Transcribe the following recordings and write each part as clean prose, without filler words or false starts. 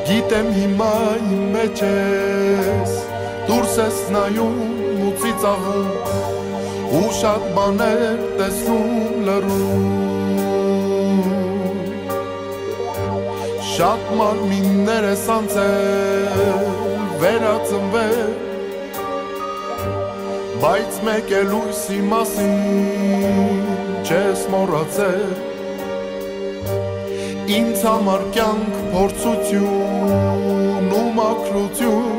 Գիտեմ հիմա իմ մեջ ես, դուրս ես նայում ու ծիծաղում, ու շատ բաներ տեսնում լռում, շատ մարմիններ ես անցել, վերածնվել, բայց մեկ է լույսի մասին չես մոռացել, ինձ համար կյանք փորձություն ու մաքրություն,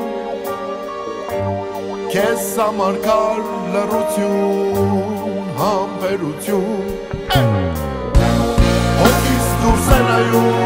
քեզ համար կար լռություն, համբերություն, հոգիս դուրս է նայում